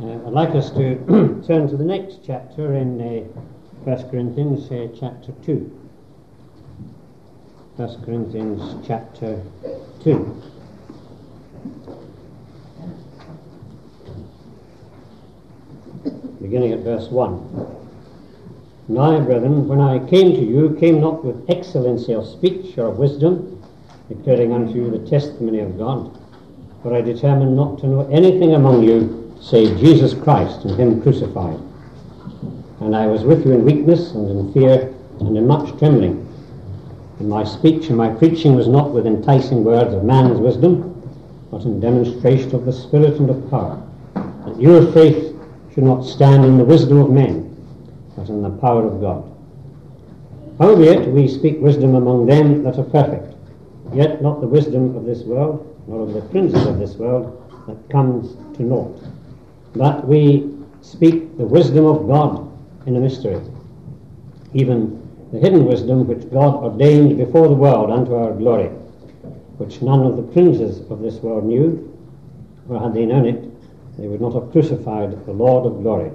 I'd like us to turn to the next chapter in 1 Corinthians chapter 2. 1 Corinthians chapter 2. Beginning at verse 1. Now, brethren, when I came to you, came not with excellency of speech or of wisdom, declaring unto you the testimony of God. For I determined not to know anything among you save Jesus Christ and him crucified. And I was with you in weakness and in fear and in much trembling. And my speech and my preaching was not with enticing words of man's wisdom, but in demonstration of the Spirit and of power, that your faith should not stand in the wisdom of men, but in the power of God. Howbeit we speak wisdom among them that are perfect, yet not the wisdom of this world, nor of the princes of this world, that comes to naught. But we speak the wisdom of God in a mystery, even the hidden wisdom which God ordained before the world unto our glory, which none of the princes of this world knew, for had they known it, they would not have crucified the Lord of glory.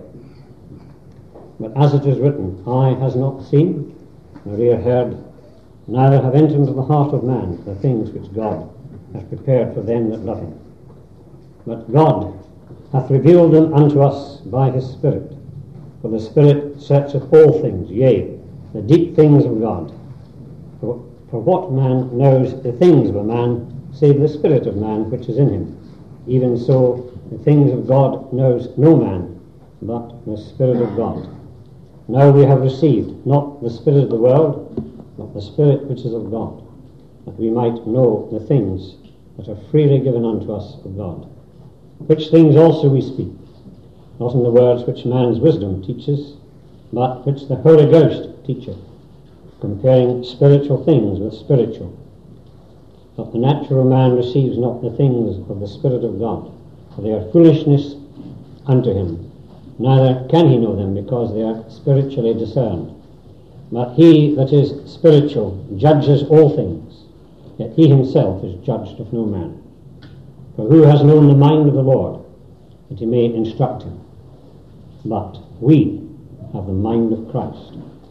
But as it is written, eye has not seen, nor ear heard, neither have entered into the heart of man the things which God hath prepared for them that love him. But God hath revealed them unto us by his Spirit. For the Spirit searcheth all things, yea, the deep things of God. For what man knows the things of a man, save the spirit of man which is in him? Even so the things of God knows no man, but the Spirit of God. Now we have received not the spirit of the world, but the Spirit which is of God, that we might know the things that are freely given unto us of God. Which things also we speak, not in the words which man's wisdom teaches, but which the Holy Ghost teacheth, comparing spiritual things with spiritual. But the natural man receives not the things of the Spirit of God, for they are foolishness unto him, neither can he know them, because they are spiritually discerned. But he that is spiritual judges all things, yet he himself is judged of no man. For who has known the mind of the Lord, that he may instruct him? But we have the mind of Christ.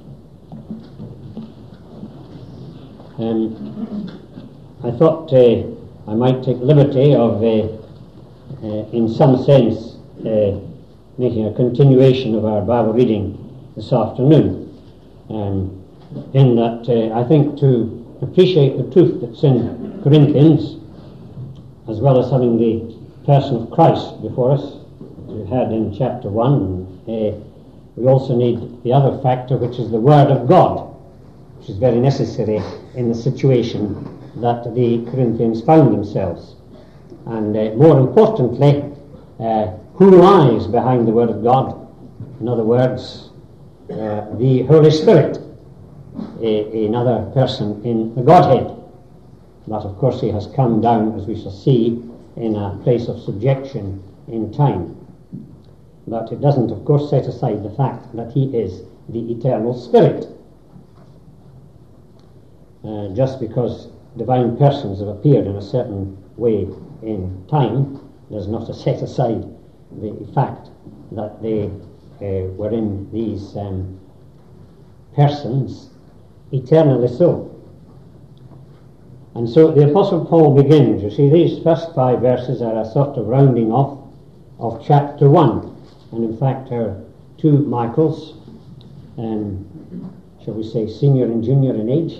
I thought I might take liberty of, in some sense, making a continuation of our Bible reading this afternoon, in that I think to appreciate the truth that's in Corinthians, as well as having the person of Christ before us, as we had in chapter 1, we also need the other factor, which is the Word of God, which is very necessary in the situation that the Corinthians found themselves. And more importantly, who lies behind the Word of God? In other words, the Holy Spirit, another person in the Godhead. But of course he has come down, as we shall see, in a place of subjection in time. But it doesn't, of course, set aside the fact that he is the eternal Spirit. Just because divine persons have appeared in a certain way in time does not set aside the fact that they were in these persons eternally so. And so the Apostle Paul begins. You see, these first 5 verses are a sort of rounding off of chapter 1. And in fact, our 2 Michaels, shall we say senior and junior in age,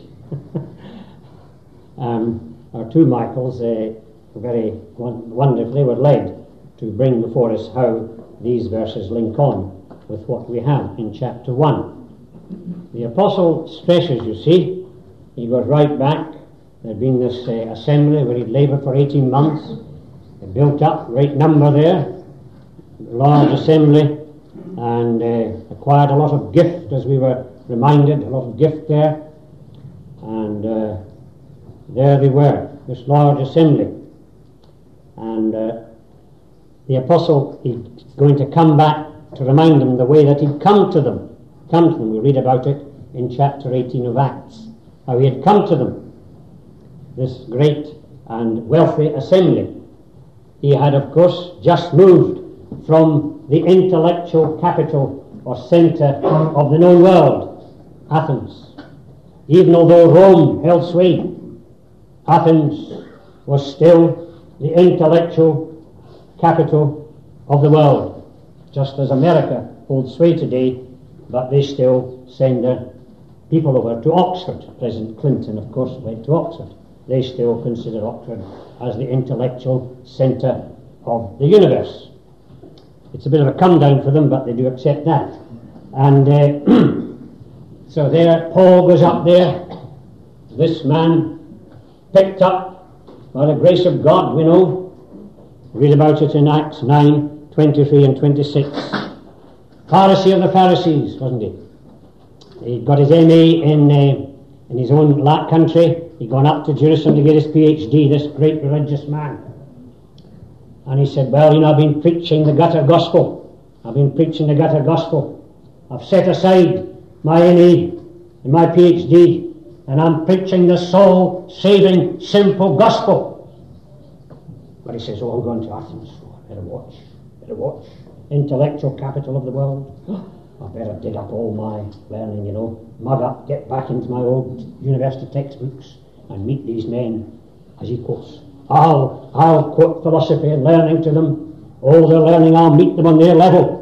our 2 Michaels very wonderfully were led to bring before us how these verses link on with what we have in chapter 1. The Apostle stresses, you see, he goes right back. There had been this assembly where he'd laboured for 18 months. They built up, great number there, large assembly, and acquired a lot of gift, as we were reminded, a lot of gift there. And there they were, this large assembly. And the Apostle is going to come back to remind them the way that he'd come to them. We read about it in chapter 18 of Acts, how he had come to them, this great and wealthy assembly. He had, of course, just moved from the intellectual capital or centre of the known world, Athens. Even although Rome held sway, Athens was still the intellectual capital of the world, just as America holds sway today, but they still send their people over to Oxford. President Clinton, of course, went to Oxford. They still consider Oxford as the intellectual centre of the universe. It's a bit of a come down for them, but they do accept that. And so there, Paul goes up there, this man picked up by the grace of God, we know. Read about it in Acts 9, 23 and 26. Pharisee of the Pharisees, wasn't he? He got his MA in his own country. He'd gone up to Jerusalem to get his PhD, this great religious man. And he said, well, I've been preaching the gutter gospel. I've set aside my MA and my PhD, and I'm preaching the soul-saving, simple gospel. But he says, I'm going to Athens. Better watch. Intellectual capital of the world. I better dig up all my learning, mug up, get back into my old university textbooks and meet these men as equals. I'll quote philosophy and learning to them. All their learning, I'll meet them on their level.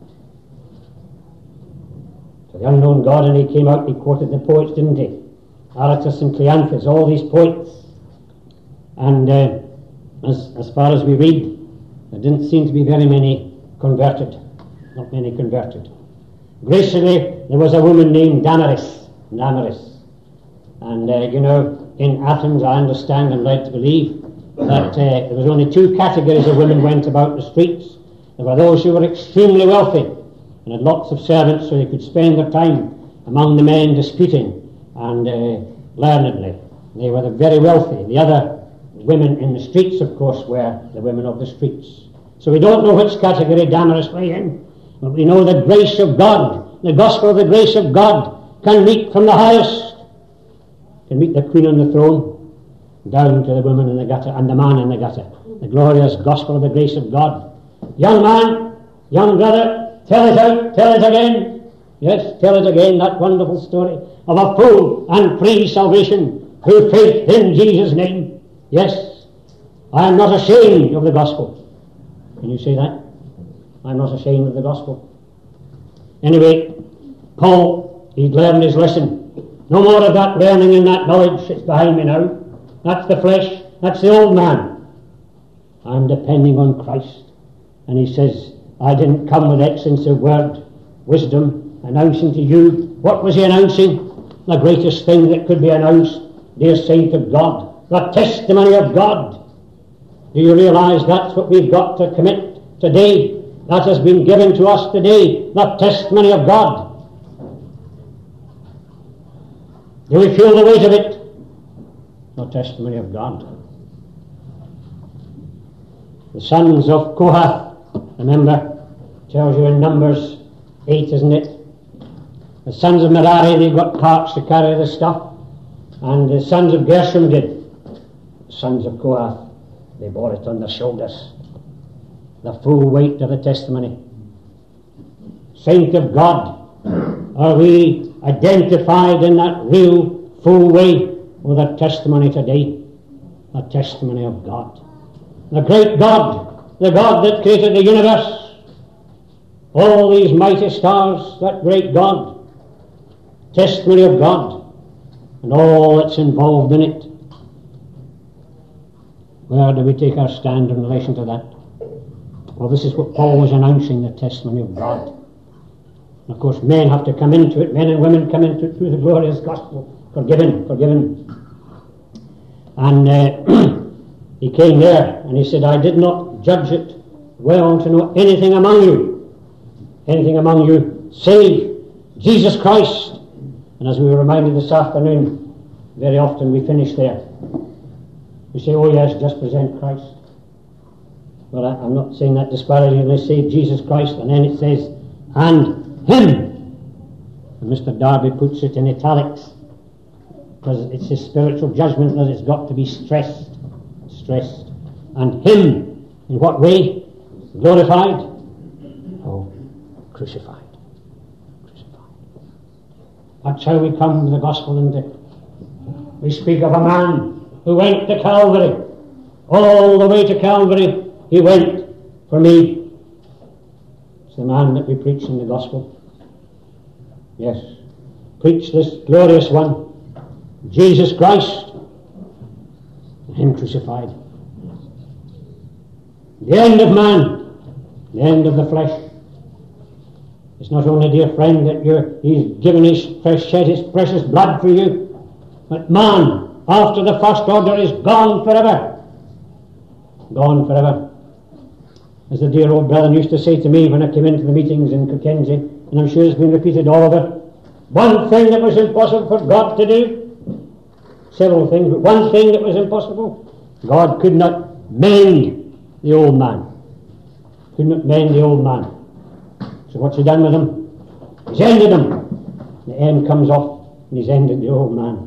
To the unknown God, and he came out, he quoted the poets, didn't he? Aratus and Cleanthes, all these poets. And as far as we read, there didn't seem to be very many converted. Not many converted. Graciously, there was a woman named Damaris. And, in Athens, I understand and led to believe that there was only two categories of women went about the streets. There were those who were extremely wealthy and had lots of servants, so they could spend their time among the men disputing and learnedly. They were the very wealthy. The other women in the streets, of course, were the women of the streets. So we don't know which category Damaris lay in, but we know the grace of God, the gospel of the grace of God, can meet from the highest, can meet the queen on the throne, down to the woman in the gutter and the man in the gutter. The glorious gospel of the grace of God. Young man, young brother, tell it out, tell it again. Yes, tell it again, that wonderful story of a full and free salvation through faith in Jesus' name. Yes, I am not ashamed of the gospel. Can you say that? I'm not ashamed of the gospel. Anyway, Paul, he'd learned his lesson. No more of that learning and that knowledge. It's behind me now. That's the flesh. That's the old man. I'm depending on Christ. And he says, I didn't come with excellence of word, wisdom, announcing to you. What was he announcing? The greatest thing that could be announced, dear saint of God, the testimony of God. Do you realize that's what we've got to commit today? That has been given to us today, the testimony of God. Do we feel the weight of it? The testimony of God. The sons of Kohath, remember, tells you in Numbers 8, isn't it? The sons of Merari, they got carts to carry the stuff, and the sons of Gershom did. The sons of Kohath, they bore it on their shoulders. The full weight of the testimony. Saint of God, are we identified in that real, full way with our testimony today? The testimony of God. The great God, the God that created the universe, all these mighty stars, that great God, testimony of God, and all that's involved in it. Where do we take our stand in relation to that? Well, this is what Paul was announcing, the testimony of God. And of course, men have to come into it, men and women come into it through the glorious gospel. Forgiven. And he came there and he said, I did not judge it well to know anything among you, save Jesus Christ. And as we were reminded this afternoon, very often we finish there. We say, oh yes, just present Christ. Well, I'm not saying that disparagingly, say Jesus Christ, and then it says, and Him. And Mr. Darby puts it in italics, because it's his spiritual judgment that it's got to be stressed. And Him, in what way? Glorified. crucified. That's how we come to the gospel, isn't it? We speak of a man who went to Calvary. All the way to Calvary he went for me. It's the man that we preach in the gospel. Yes. Preach this glorious one, Jesus Christ, and him crucified. The end of man, the end of the flesh. It's not only, dear friend, that he's given shed his precious blood for you, but man, after the first order, is gone forever. Gone forever. As the dear old brother used to say to me when I came into the meetings in Kirkensey, and I'm sure it's been repeated all over, one thing that was impossible for God to do, several things, but one thing that was impossible, God could not mend the old man. Could not mend the old man. So what's he done with him? He's ended him. The end comes off, and he's ended the old man.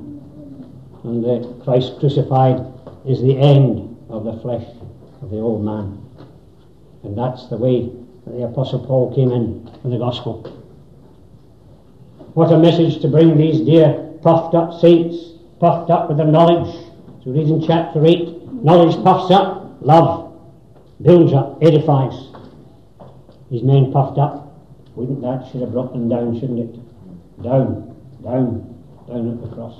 And Christ crucified is the end of the flesh of the old man. And that's the way that the Apostle Paul came in the gospel. What a message to bring these dear puffed up saints, puffed up with their knowledge. So read in chapter 8, knowledge puffs up, love builds up, edifies. These men puffed up. Wouldn't that should have brought them down, shouldn't it? Down at the cross.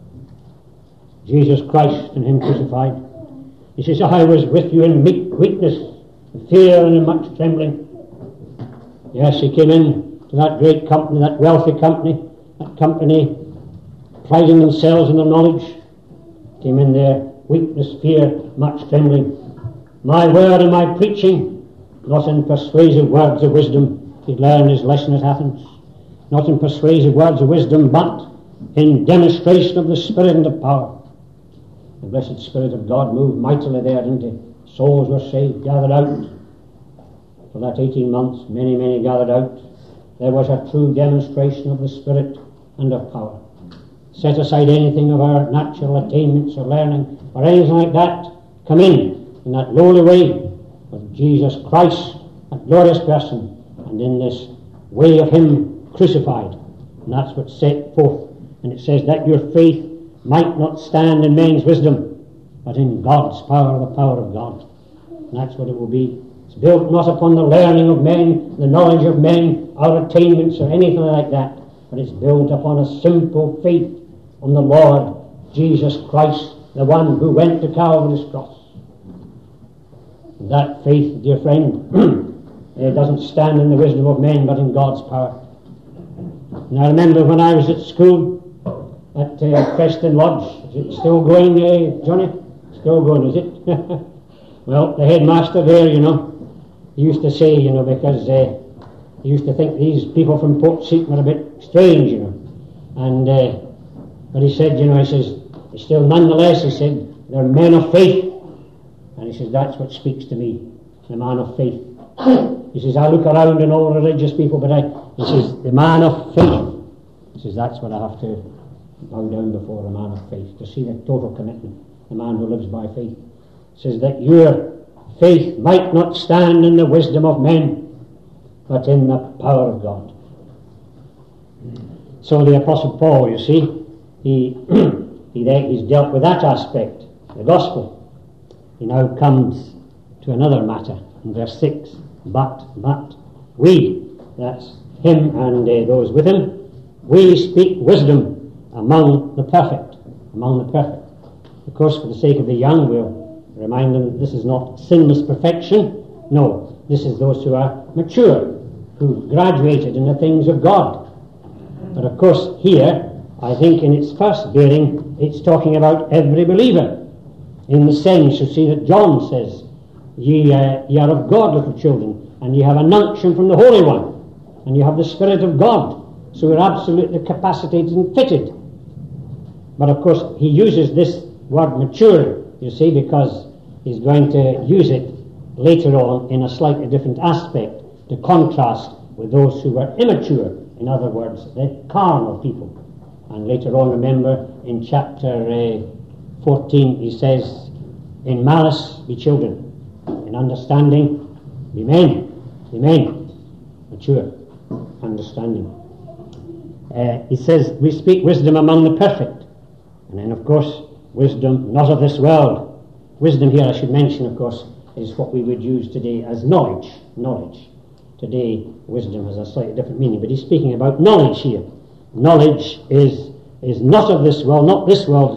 Jesus Christ and him crucified. He says, I was with you in weakness, in fear and in much trembling. Yes, he came in to that great company, that wealthy company, that company priding themselves in their knowledge. Came in there, weakness, fear, much trembling. My word and my preaching, not in persuasive words of wisdom. He'd learned his lesson at Athens. Not in persuasive words of wisdom, but in demonstration of the Spirit and of power. The blessed Spirit of God moved mightily there, didn't he? Souls were saved, gathered out. For that 18 months, many gathered out. There was a true demonstration of the Spirit and of power. Set aside anything of our natural attainments or learning or anything like that. Come in that lowly way of Jesus Christ, that glorious person, and in this way of him crucified. And that's what's set forth. And it says that your faith might not stand in men's wisdom, but in God's power, the power of God. And that's what it will be. It's built not upon the learning of men, the knowledge of men, our attainments or anything like that, but it's built upon a simple faith on the Lord Jesus Christ, the one who went to Calvary's cross. And that faith, dear friend, it doesn't stand in the wisdom of men, but in God's power. And I remember when I was at school at Preston Lodge. Is it still going, Johnny? Still going, is it? Well, the headmaster there, he used to say, because he used to think these people from Portseat were a bit strange, And but he said, he says, still nonetheless, he said, they're men of faith. And he says, that's what speaks to me, the man of faith. He says, I look around in all religious people, but he says, the man of faith. He says, that's what I have to bow down before, a man of faith, to see the total commitment, the man who lives by faith. He says that your faith might not stand in the wisdom of men, but in the power of God. So the Apostle Paul, you see, he's dealt with that aspect, the gospel. He now comes to another matter in verse 6. But we, that's him and those with him, we speak wisdom among the perfect. Of course, for the sake of the young, we'll remind them that this is not sinless perfection. No, this is those who are mature, who've graduated in the things of God. But of course, here, I think in its first bearing, it's talking about every believer. In the sense, you see, that John says, ye are of God, little children, and ye have an unction from the Holy One, and you have the Spirit of God. So we're absolutely capacitated and fitted. But of course, he uses this word mature, you see, because he's going to use it later on in a slightly different aspect to contrast with those who were immature. In other words, the carnal people. And later on, remember, in chapter 14, he says, in malice be children, in understanding be men, mature. understanding. He says, we speak wisdom among the perfect. And then, of course, wisdom not of this world. Wisdom here, I should mention, of course, is what we would use today as knowledge. Knowledge. Today, wisdom has a slightly different meaning, but he's speaking about knowledge here. Knowledge is not of this world, not this world,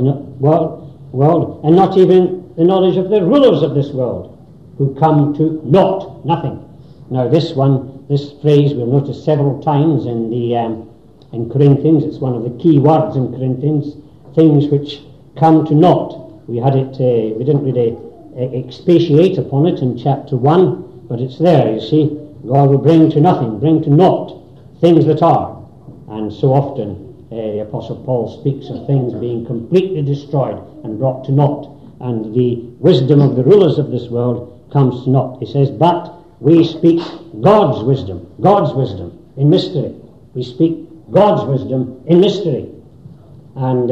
and not even the knowledge of the rulers of this world, who come to naught, nothing. Now, this phrase we'll notice several times in Corinthians. It's one of the key words in Corinthians. Things which come to naught. We didn't really expatiate upon it in chapter 1, but it's there, you see. God will bring to nothing, bring to naught things that are. And so often the Apostle Paul speaks of things being completely destroyed and brought to naught. And the wisdom of the rulers of this world comes to naught. He says, but we speak God's wisdom in mystery. We speak God's wisdom in mystery. And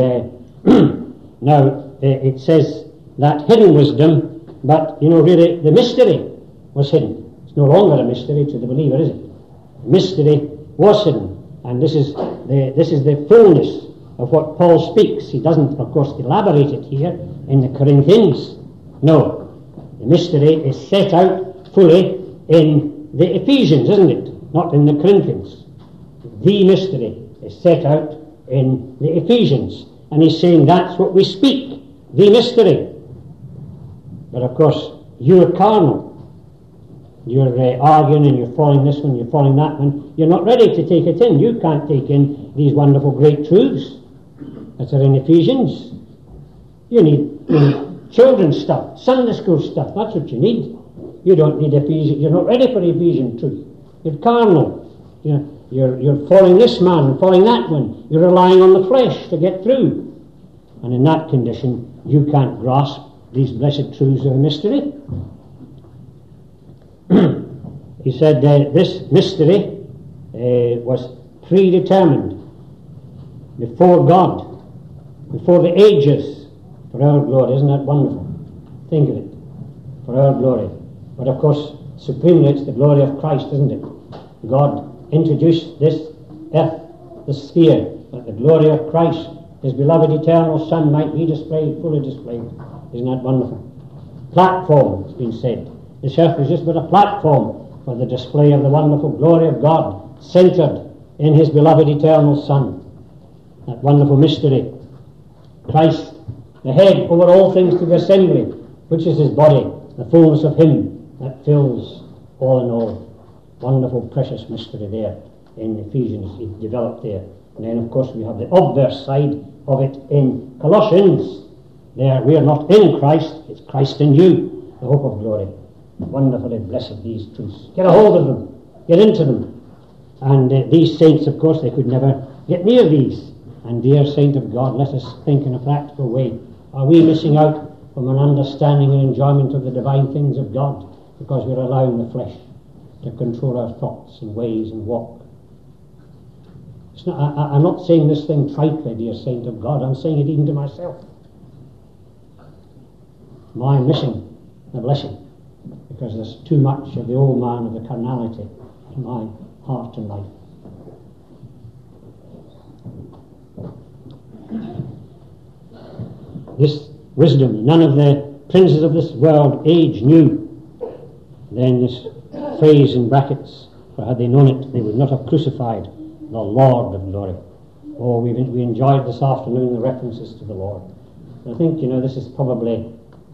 now it says that hidden wisdom, but really the mystery was hidden. It's no longer a mystery to the believer, is it? The mystery was hidden, and this is the fullness of what Paul speaks. He doesn't, of course, elaborate it here in the Corinthians. No, the mystery is set out fully in the Ephesians, isn't it? Not in the Corinthians. The mystery is set out in the Ephesians. And he's saying that's what we speak, the mystery. But of course, you're carnal. You're arguing and you're following this one, you're following that one. You're not ready to take it in. You can't take in these wonderful great truths that are in Ephesians. You need children's stuff, Sunday school stuff. That's what you need. You don't need Ephesians. You're not ready for Ephesian truth. You're carnal. You're following this man and following that one. You're relying on the flesh to get through. And in that condition, you can't grasp these blessed truths of a mystery. He said this mystery was predetermined before God, before the ages, for our glory. Isn't that wonderful? Think of it. For our glory. But of course, supremely it's the glory of Christ, isn't it? God introduced this earth, this sphere, that the glory of Christ, His beloved eternal Son, might be displayed, fully displayed. Isn't that wonderful? Platform, it's been said. This earth is just but a platform for the display of the wonderful glory of God, centered in His beloved eternal Son. That wonderful mystery. Christ, the head over all things to the assembly, which is His body, the fullness of Him that fills all in all. Wonderful, precious mystery there in Ephesians, it developed there. And then, of course, we have the obverse side of it in Colossians. There, we are not in Christ, it's Christ in you, the hope of glory. Wonderfully blessed, these truths. Get a hold of them, get into them. And these saints, of course, they could never get near these. And dear saint of God, let us think in a practical way. Are we missing out from an understanding and enjoyment of the divine things of God because we're allowing the flesh to control our thoughts and ways and walk? It's not, I'm not saying this thing tritely, dear saint of God. I'm saying it even to myself. I'm missing the blessing because there's too much of the old man of the carnality in my heart and life. This wisdom none of the princes of this world age knew. Then this phrase in brackets, for had they known it, they would not have crucified the Lord of glory. Oh, we enjoyed this afternoon the references to the Lord. I think, this is probably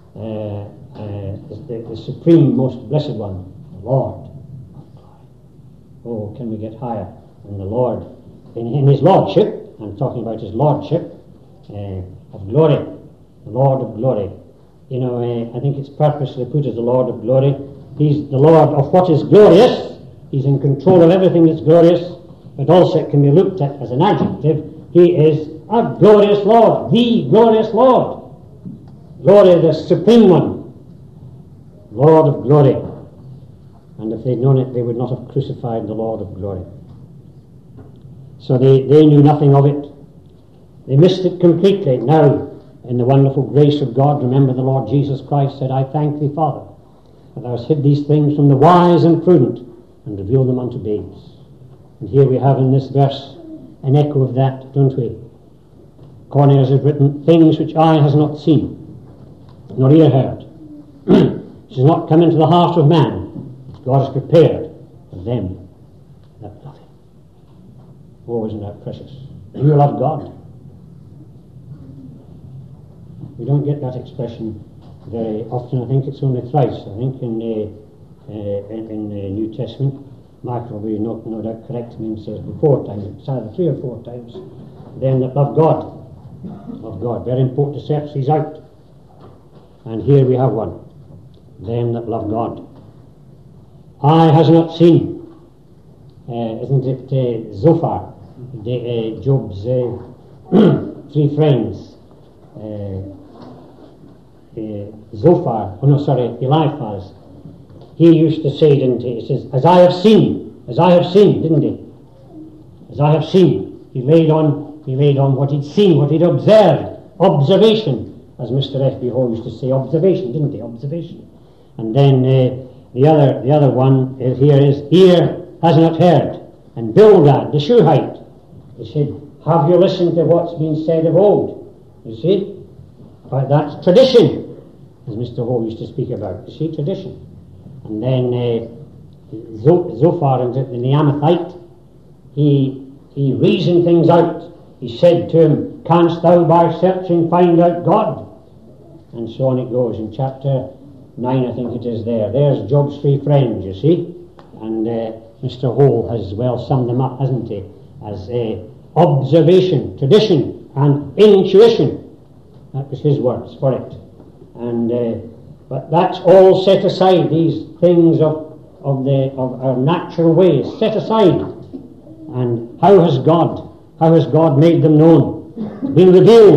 the supreme, most blessed one, the Lord of glory. Oh, can we get higher than the Lord in His Lordship? I'm talking about His Lordship of glory, the Lord of glory. I think it's purposely put as the Lord of glory. He's the Lord of what is glorious. He's in control of everything that's glorious, but also it can be looked at as an adjective. He is a glorious Lord, the glorious Lord. Glory, the supreme one, Lord of glory. And if they'd known it, they would not have crucified the Lord of glory. So they knew nothing of it. They missed it completely. Now, in the wonderful grace of God, remember the Lord Jesus Christ said, I thank thee, Father, that thou hast hid these things from the wise and prudent and revealed them unto babes. And here we have in this verse an echo of that, don't we? Cornelius has written, things which eye has not seen, nor ear heard, which has not come into the heart of man, which God has prepared for them that love him. Oh, isn't that precious? Do you love God? We don't get that expression very often. I think it's only thrice, I think, in the New Testament. Michael will be no doubt correct me and says before times. It's either 3 or 4 times. Them that love God. Love God. Very important to search these out. And here we have one. Them that love God. Eye has not seen. Isn't it Zophar? Job's 3 friends. Eliphaz. He used to say, didn't he? He says, as I have seen, didn't he? As I have seen. He laid on what he'd seen, what he'd observed. Observation, as Mr. F.B. Hall used to say, observation, didn't he? Observation. And then the other one here is, ear has not heard. And Bildad, the Shuhite, he said, have you listened to what's been said of old? You see? But that's tradition, as Mr. Hall used to speak about. You see, tradition. And then Zophar, the Neamathite, he reasoned things out. He said to him, canst thou by searching find out God? And so on it goes. In chapter 9, I think it is there. There's Job's 3 friends, you see. And Mr. Hall has well summed them up, hasn't he? As observation, tradition, and intuition. That was his words for it. And but that's all set aside. These things of our natural ways set aside. And how has God made them known? It's been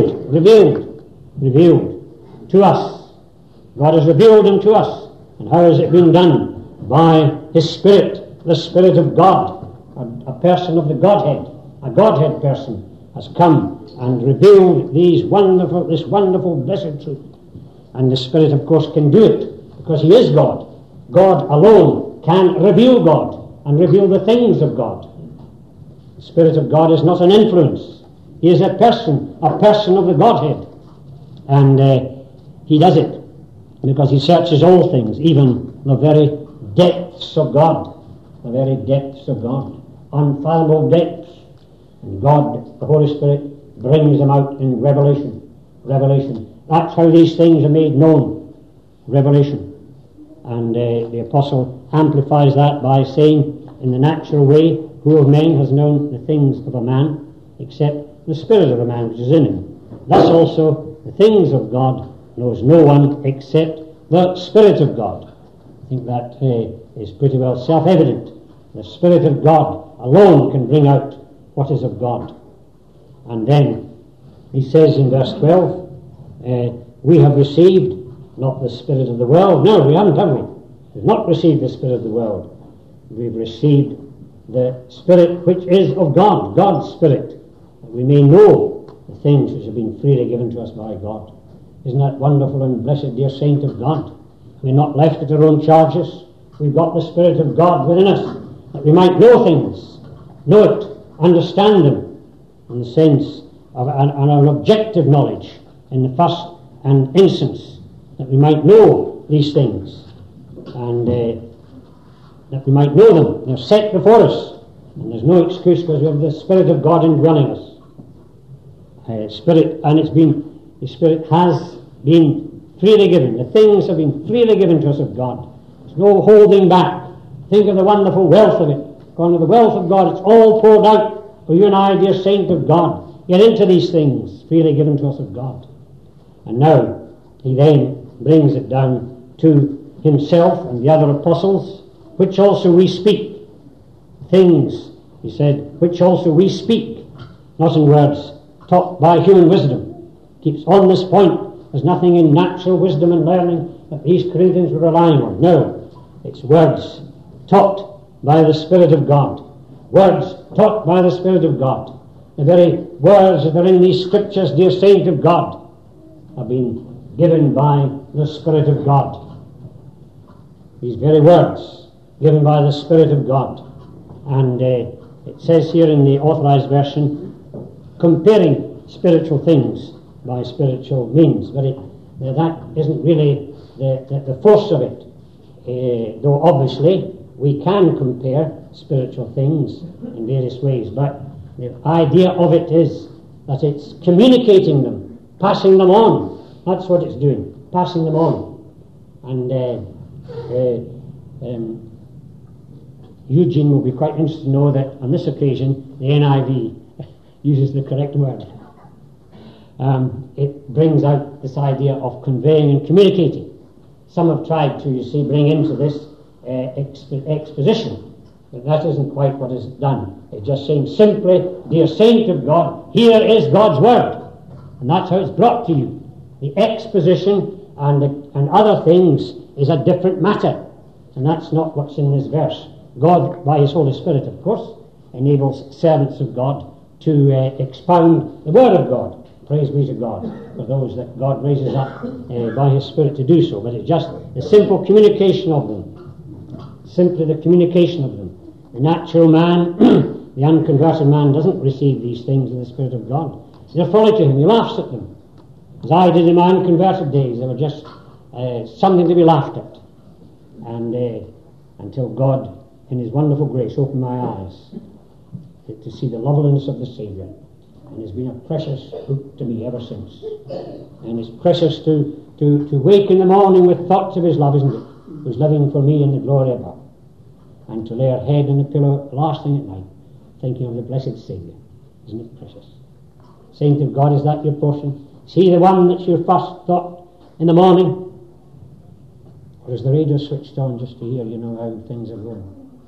revealed to us. God has revealed them to us. And how has it been done? By His Spirit, the Spirit of God, a person of the Godhead, a Godhead person, has come and revealed this wonderful, blessed truth. And the Spirit, of course, can do it, because He is God. God alone can reveal God and reveal the things of God. The Spirit of God is not an influence. He is a person of the Godhead. And He does it because He searches all things, even the very depths of God. The very depths of God. Unfathomable depths. And God, the Holy Spirit, brings them out in revelation. That's how these things are made known. Revelation. And the Apostle amplifies that by saying, in the natural way, who of men has known the things of a man, except the spirit of a man which is in him? Thus also, the things of God knows no one except the Spirit of God. I think that is pretty well self-evident. The Spirit of God alone can bring out what is of God. And then he says in verse 12, we have received not the spirit of the world. No, we haven't, have we? We've not received the spirit of the world. We've received the Spirit which is of God, God's Spirit, that we may know the things which have been freely given to us by God. Isn't that wonderful and blessed, dear saint of God? We're not left at our own charges. We've got the Spirit of God within us, that we might know things, know it, understand them, in the sense of an objective knowledge in the first and instance, that we might know these things, and that we might know them. They're set before us, and there's no excuse because we have the Spirit of God indwelling us. The Spirit has been freely given. The things have been freely given to us of God. There's no holding back. Think of the wonderful wealth of it. Going to the wealth of God, it's all poured out for you and I, dear saint of God. Get into these things freely given to us of God. And now he then brings it down to himself and the other apostles, which also we speak. Things, he said, which also we speak, not in words taught by human wisdom. Keeps on this point. There's nothing in natural wisdom and learning that these Corinthians were relying on. No, it's words taught by the Spirit of God. Words taught by the Spirit of God. The very words that are in these scriptures, dear saint of God, have been given by the Spirit of God. These very words given by the Spirit of God. And It says here in the Authorized Version, comparing spiritual things by spiritual means, but that isn't really the force of it. Though obviously we can compare spiritual things in various ways, but the idea of it is that it's communicating them, passing them on. That's what it's doing, passing them on. And Eugene will be quite interested to know that on this occasion the NIV uses the correct word. It brings out this idea of conveying and communicating. Some have tried to, you see, bring into this exposition, but that isn't quite what is done. It's just saying simply, dear saint of God, here is God's word. And that's how it's brought to you. The exposition and other things is a different matter. And that's not what's in this verse. God, by His Holy Spirit, of course, enables servants of God to expound the Word of God. Praise be to God for those that God raises up by His Spirit to do so. But it's just the simple communication of them. Simply the communication of them. The natural man, the unconverted man, doesn't receive these things in the Spirit of God. They're folly to him. He laughs at them. As I did in my unconverted days, they were just something to be laughed at. And until God, in His wonderful grace, opened my eyes to see the loveliness of the Saviour. And it's been a precious book to me ever since. And it's precious to wake in the morning with thoughts of His love, isn't it? Who's living for me in the glory above. And to lay our head in the pillow last thing at night, thinking of the blessed Saviour. Isn't it precious? Saint of God, is that your portion? Is He the one that's your first thought in the morning? Or is the radio switched on just to hear, how things are going?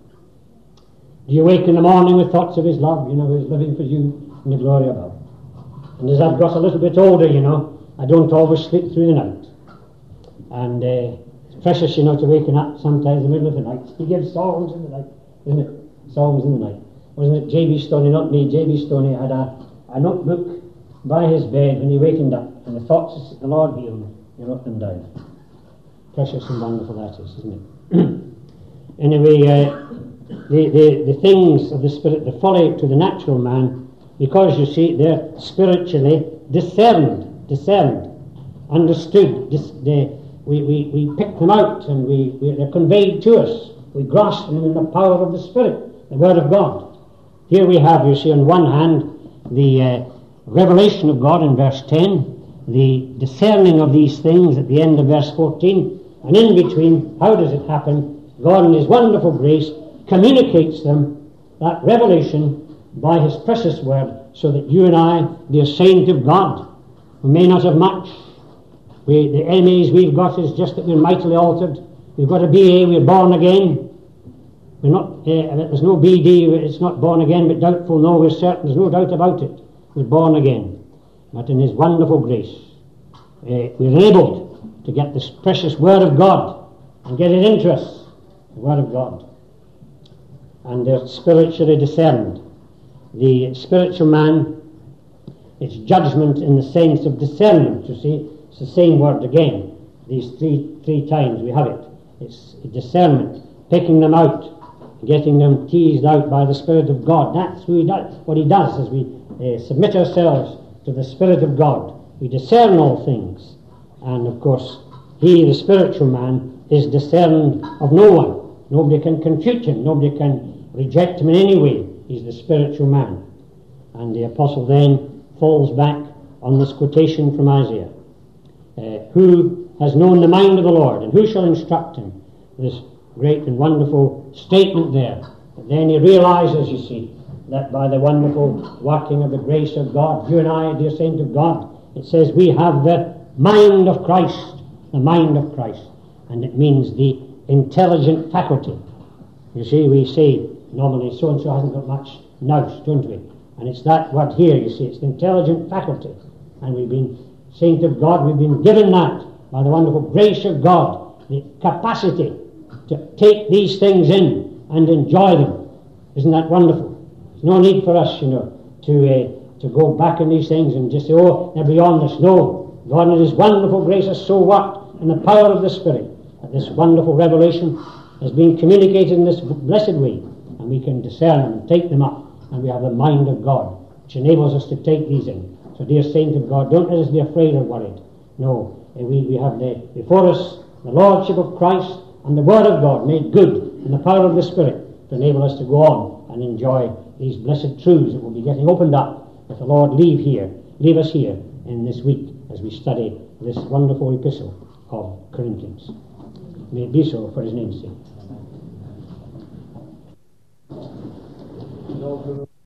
Do you wake in the morning with thoughts of His love, who's living for you in the glory above? And as I've got a little bit older, I don't always sleep through the night. And it's precious, to waking up sometimes in the middle of the night. He gives psalms in the night, isn't it? Psalms in the night. Wasn't it J.B. Stoney, not me, J.B. Stoney had a notebook by his bed when he wakened up, and the thoughts that the Lord healed, he wrote them down. Precious and wonderful that is, isn't it? Anyway, the things of the Spirit, the folly to the natural man, because you see they're spiritually discerned, understood. We pick them out and they're conveyed to us. We grasp them in the power of the Spirit, the Word of God. Here we have, you see, on one hand, the revelation of God in verse 10, the discerning of these things at the end of verse 14, and in between, how does it happen? God in His wonderful grace communicates them, that revelation, by His precious word, so that you and I, dear saint of God, who may not have much, the enemies we've got is just that we're mightily altered. We've got a BA, we're born again. We're not, there's no BD, it's not born again, but doubtful, no, we're certain, there's no doubt about it. We're born again. But in His wonderful grace, we're enabled to get this precious Word of God and get it into us, the Word of God. And they're spiritually discerned. The spiritual man, it's judgment in the sense of discernment, you see. It's the same word again. These three times we have it. It's discernment, picking them out, getting them teased out by the Spirit of God. That's who He does. What He does is we submit ourselves to the Spirit of God. We discern all things. And of course, he, the spiritual man, is discerned of no one. Nobody can confute him. Nobody can reject him in any way. He's the spiritual man. And the apostle then falls back on this quotation from Isaiah. Who has known the mind of the Lord, and who shall instruct him? This great and wonderful statement there. But then he realizes, you see, that by the wonderful working of the grace of God, you and I, dear saint of God, it says we have the mind of Christ, the mind of Christ. And it means the intelligent faculty. You see, we say normally so-and-so hasn't got much nous, don't we? And it's that word here, you see, it's the intelligent faculty. And we've been, saint of God, we've been given that by the wonderful grace of God, the capacity to take these things in and enjoy them. Isn't that wonderful? There's no need for us, to go back in these things and just say, oh, they're beyond us. No. God in His wonderful grace has so worked in the power of the Spirit that this wonderful revelation has been communicated in this blessed way, and we can discern them and take them up and we have the mind of God, which enables us to take these in. So, dear saint of God, don't let us be afraid or worried. No, we have before us the Lordship of Christ and the Word of God made good in the power of the Spirit to enable us to go on and enjoy these blessed truths that will be getting opened up if the Lord leave us here in this week as we study this wonderful epistle of Corinthians. May it be so for his name's sake.